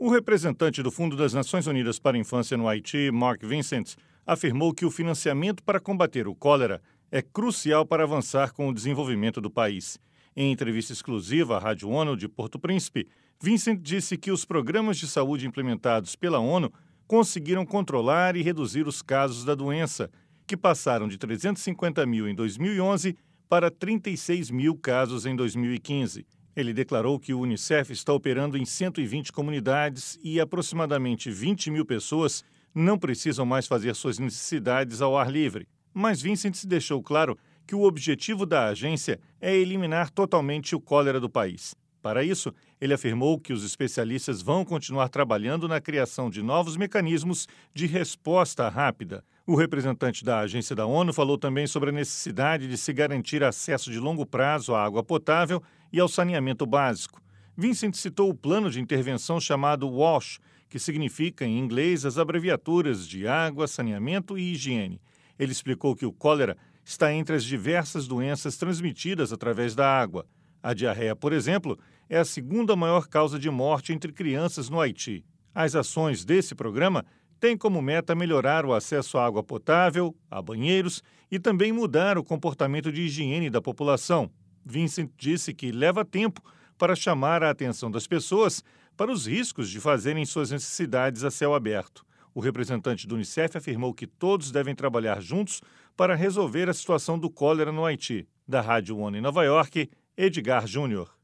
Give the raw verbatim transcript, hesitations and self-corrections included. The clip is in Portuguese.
O representante do Fundo das Nações Unidas para a Infância no Haiti, Mark Vincent, afirmou que o financiamento para combater o cólera é crucial para avançar com o desenvolvimento do país. Em entrevista exclusiva à Rádio ONU de Porto Príncipe, Vincent disse que os programas de saúde implementados pela ONU conseguiram controlar e reduzir os casos da doença, que passaram de trezentos e cinquenta mil em dois mil e onze para trinta e seis mil casos em dois mil e quinze. Ele declarou que o Unicef está operando em cento e vinte comunidades e aproximadamente vinte mil pessoas não precisam mais fazer suas necessidades ao ar livre. Mas Vincent deixou claro que o objetivo da agência é eliminar totalmente o cólera do país. Para isso, ele afirmou que os especialistas vão continuar trabalhando na criação de novos mecanismos de resposta rápida. O representante da agência da ONU falou também sobre a necessidade de se garantir acesso de longo prazo à água potável e ao saneamento básico. Vincent citou o plano de intervenção chamado WASH, que significa, em inglês, as abreviaturas de água, saneamento e higiene. Ele explicou que o cólera está entre as diversas doenças transmitidas através da água. A diarreia, por exemplo, é a segunda maior causa de morte entre crianças no Haiti. As ações desse programa têm como meta melhorar o acesso à água potável, a banheiros e também mudar o comportamento de higiene da população. Vincent disse que leva tempo para chamar a atenção das pessoas para os riscos de fazerem suas necessidades a céu aberto. O representante do Unicef afirmou que todos devem trabalhar juntos para resolver a situação do cólera no Haiti. Da Rádio ONU em Nova York, Edgar Júnior.